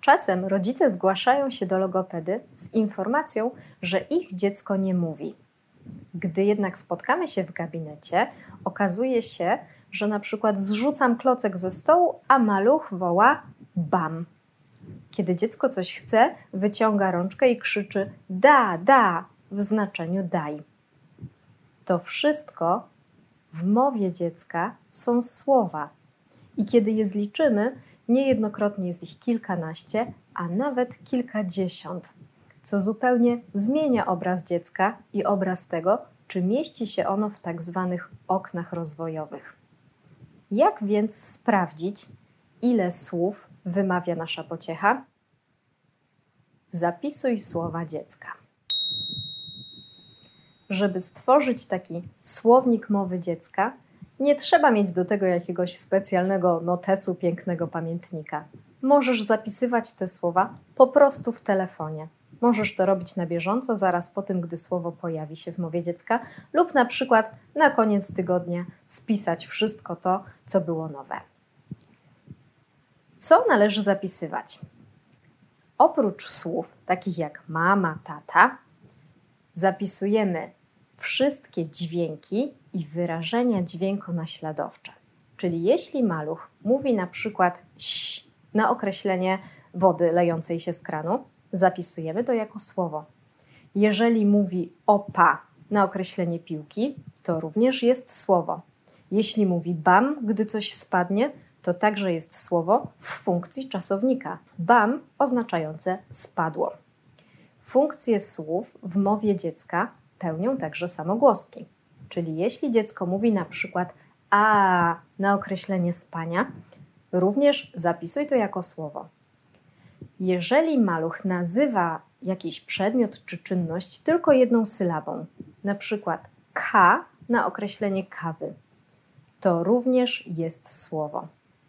Czasem rodzice zgłaszają się do logopedy z informacją, że ich dziecko nie mówi. Gdy jednak spotkamy się w gabinecie, okazuje się, że na przykład zrzucam klocek ze stołu, a maluch woła bam. Kiedy dziecko coś chce, wyciąga rączkę i krzyczy da w znaczeniu daj. To wszystko w mowie dziecka są słowa i kiedy je zliczymy, niejednokrotnie jest ich kilkanaście, a nawet kilkadziesiąt, co zupełnie zmienia obraz dziecka i obraz tego, czy mieści się ono w tak zwanych oknach rozwojowych. Jak więc sprawdzić, ile słów wymawia nasza pociecha? Zapisuj słowa dziecka. Żeby stworzyć taki słownik mowy dziecka, nie trzeba mieć do tego jakiegoś specjalnego notesu, pięknego pamiętnika. Możesz zapisywać te słowa po prostu w telefonie. Możesz to robić na bieżąco, zaraz po tym, gdy słowo pojawi się w mowie dziecka, lub na przykład na koniec tygodnia spisać wszystko to, co było nowe. Co należy zapisywać? Oprócz słów takich jak mama, tata, zapisujemy wszystkie dźwięki i wyrażenia dźwiękonaśladowcze. Czyli jeśli maluch mówi na przykład ś na określenie wody lejącej się z kranu, zapisujemy to jako słowo. Jeżeli mówi opa na określenie piłki, to również jest słowo. Jeśli mówi bam, gdy coś spadnie, to także jest słowo w funkcji czasownika. Bam oznaczające spadło. Funkcje słów w mowie dziecka pełnią także samogłoski. Czyli jeśli dziecko mówi na przykład a na określenie spania, również zapisuj to jako słowo. Jeżeli maluch nazywa jakiś przedmiot czy czynność tylko jedną sylabą, na przykład k na określenie kawy, to również jest słowo.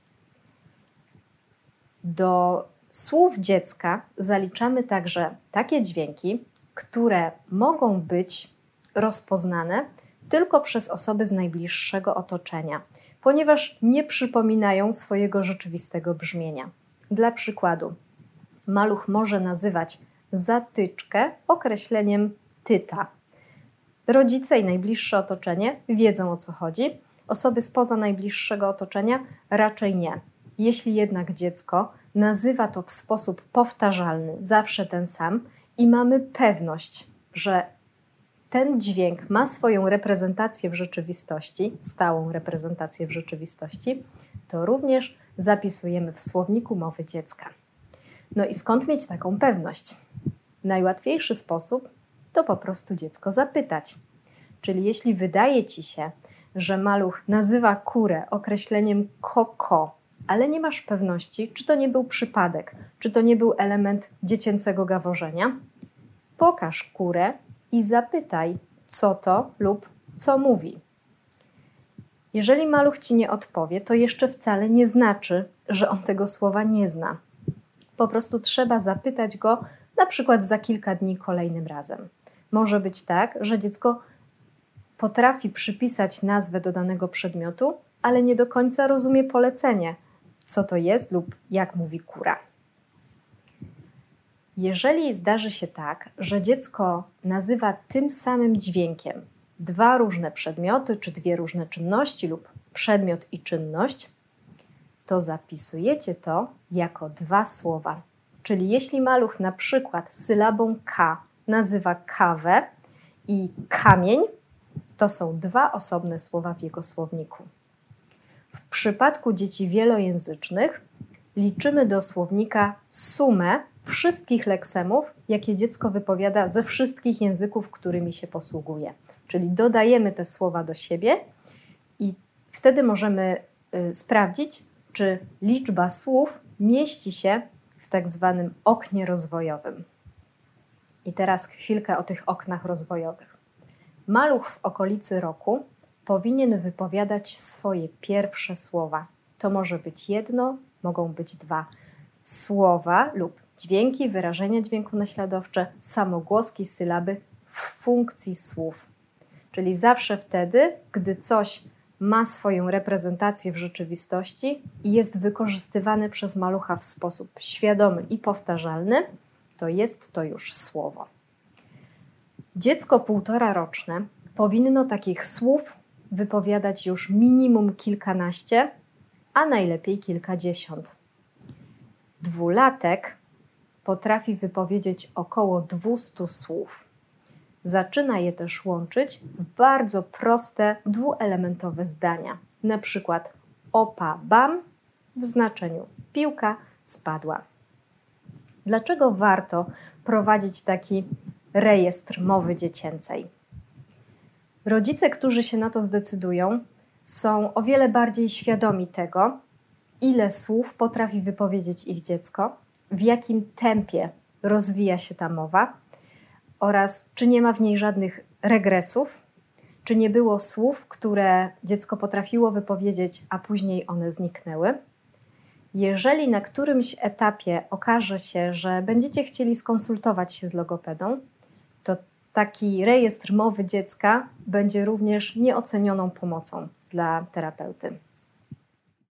Do słów dziecka zaliczamy także takie dźwięki, które mogą być rozpoznane tylko przez osoby z najbliższego otoczenia, ponieważ nie przypominają swojego rzeczywistego brzmienia. Dla przykładu, maluch może nazywać zatyczkę określeniem tyta. Rodzice i najbliższe otoczenie wiedzą, o co chodzi. Osoby spoza najbliższego otoczenia raczej nie. Jeśli jednak dziecko nazywa to w sposób powtarzalny, zawsze ten sam i mamy pewność, że ten dźwięk ma swoją reprezentację w rzeczywistości, stałą reprezentację w rzeczywistości, to również zapisujemy w słowniku mowy dziecka. No i skąd mieć taką pewność? Najłatwiejszy sposób to po prostu dziecko zapytać. Czyli jeśli wydaje ci się, że maluch nazywa kurę określeniem koko, ale nie masz pewności, czy to nie był przypadek, czy to nie był element dziecięcego gaworzenia, pokaż kurę i zapytaj, co to lub co mówi. Jeżeli maluch ci nie odpowie, to jeszcze wcale nie znaczy, że on tego słowa nie zna. Po prostu trzeba zapytać go na przykład za kilka dni kolejnym razem. Może być tak, że dziecko potrafi przypisać nazwę do danego przedmiotu, ale nie do końca rozumie polecenie, co to jest lub jak mówi kura. Jeżeli zdarzy się tak, że dziecko nazywa tym samym dźwiękiem dwa różne przedmioty czy dwie różne czynności lub przedmiot i czynność, to zapisujecie to jako dwa słowa. Czyli jeśli maluch na przykład sylabą k nazywa kawę i kamień, to są dwa osobne słowa w jego słowniku. W przypadku dzieci wielojęzycznych liczymy do słownika sumę wszystkich leksemów, jakie dziecko wypowiada ze wszystkich języków, którymi się posługuje. Czyli dodajemy te słowa do siebie i wtedy możemy sprawdzić, czy liczba słów mieści się w tak zwanym oknie rozwojowym. I teraz chwilkę o tych oknach rozwojowych. Maluch w okolicy roku powinien wypowiadać swoje pierwsze słowa. To może być jedno, mogą być dwa. Słowa lub dźwięki, wyrażenia dźwiękonaśladowcze, samogłoski, sylaby w funkcji słów. Czyli zawsze wtedy, gdy coś ma swoją reprezentację w rzeczywistości i jest wykorzystywany przez malucha w sposób świadomy i powtarzalny, to jest to już słowo. Dziecko 1,5-roczne powinno takich słów wypowiadać już minimum kilkanaście, a najlepiej kilkadziesiąt. 2-latek potrafi wypowiedzieć około 200 słów. Zaczyna je też łączyć w bardzo proste, dwuelementowe zdania. Na przykład opa bam w znaczeniu piłka spadła. Dlaczego warto prowadzić taki rejestr mowy dziecięcej? Rodzice, którzy się na to zdecydują, są o wiele bardziej świadomi tego, ile słów potrafi wypowiedzieć ich dziecko, w jakim tempie rozwija się ta mowa oraz czy nie ma w niej żadnych regresów, czy nie było słów, które dziecko potrafiło wypowiedzieć, a później one zniknęły. Jeżeli na którymś etapie okaże się, że będziecie chcieli skonsultować się z logopedą, to taki rejestr mowy dziecka będzie również nieocenioną pomocą dla terapeuty.